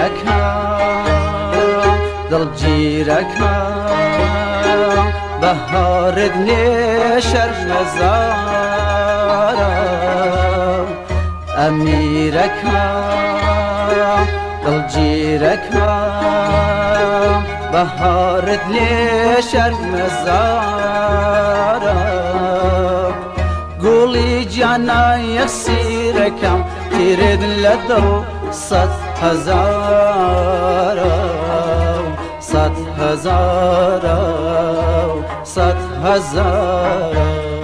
ئەمیرەکان دڵگیرەکان بەهارت لێ شەرمەزارە ئەمیرەکان دڵگیرەکان بەهارت لێ شەرمەزارە گوڵی گیانایە سیرەکەم تیرێت لە دڵ سەد هەزارە سەد هەزارە سەد هەزارە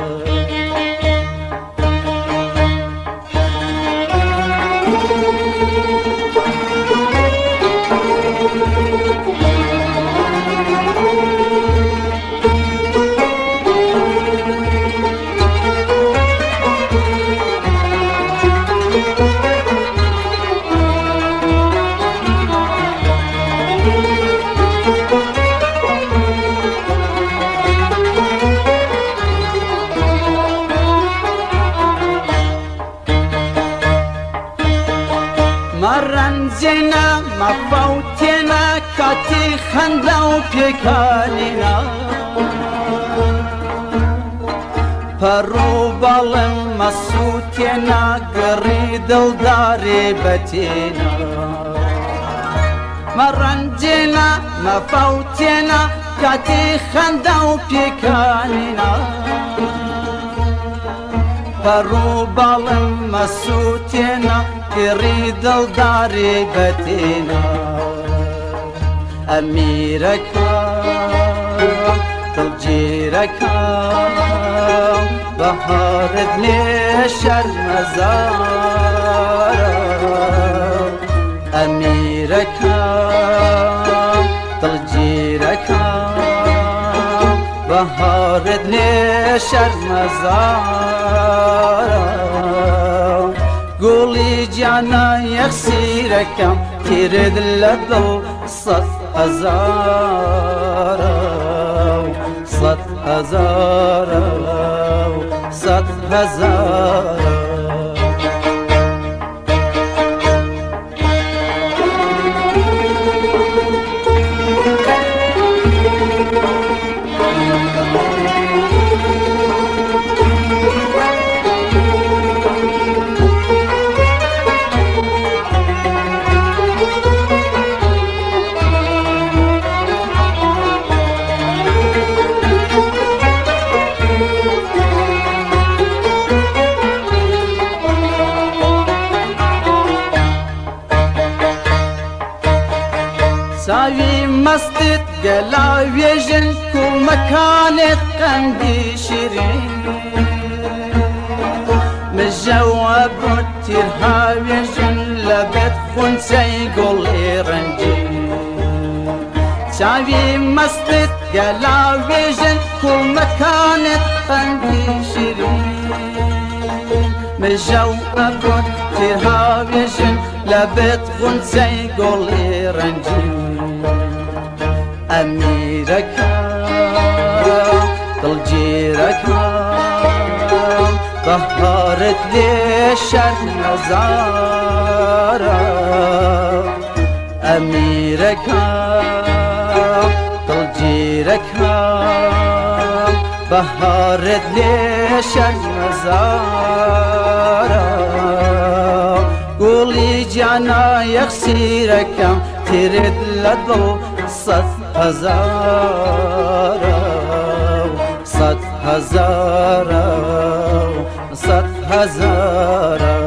مەڕەنجێنە مەفەوتێنە کاتی خەندە و پێکانینا پەڕوو بەڵم مەسووتێنە گەڕی دڵدارێ بەتێنە مەڕەنجێنە مەفەوتێنە کاتی خەندە و پێکانینا پەڕوو بەڵم مەسووتێنە گەڕی دڵدارێ بەتێنە ئەمیرەکان دڵگیرەکان بەهارت لێ شەرمەزارە ئەمیرەکان دڵگیرەکان بەهارت لێ شەرمەزارە گوڵی گیانە یەخسیرەکەم تیرێت لە دڵ سەد هەزارە سەد هەزارە سەد هەزارە ساوی مەستت گەلاوێژن کوڵمەکانت قەندی شیرین مژەوە بۆ تیرهاوێژن لە بێت خونچەی گوڵی ڕەنگین چاوی مەستت گەلاوێژن کوڵمەکانت قەندی شیرین مژەوە بۆ تیرهاوێژن لە بێت خونچەی گوڵی ڕەنگین ئەمیرەکان دڵگیرەکان بەهارت لێ شەرمەزارە ئەمیرەکان دڵگیرەکان بەهارت لێ شەرمەزارە گوڵی گیانە یەخسیرەکەم تیرێت لە دڵ سەد هەزارە سەد هەزارە سەد هەزارە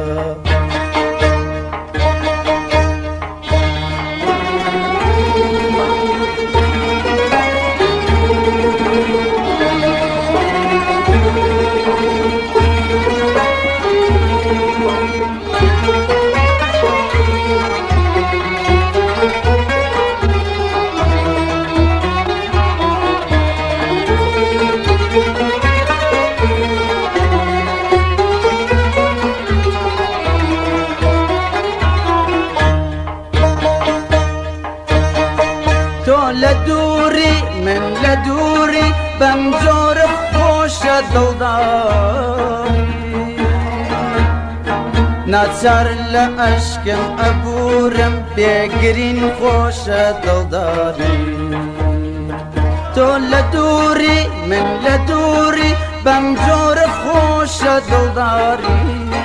لە دووری من لە دووری بەم جۆرە خۆشە دڵداری ناچار لە ئەشکم ئەبورم بێگرین خۆشە دڵداری تۆ لە دووری من لە دووری بەم جۆرە خۆشە دڵداری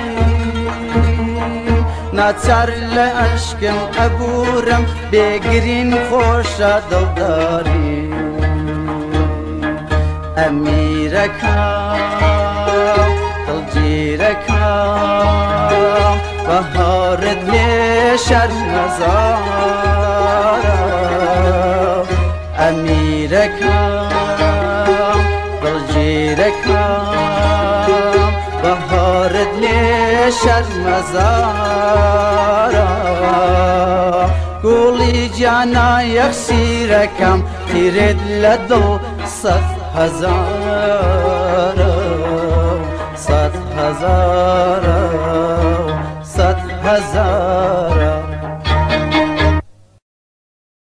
ناچار لە ئەشکم ئەبورم بێگرین خۆشە دڵداری ئەمیرەکەم دڵگیرەکەم بەهارت لێ شەرمەزارە ئەمیرەکەم دڵگیرەکەم بەهارت لێ شەرمەزارە گوڵی جانا یەخسیرەکەم تیرێت لە دڵ سەد هەزارە سەد هەزارە سەد هەزار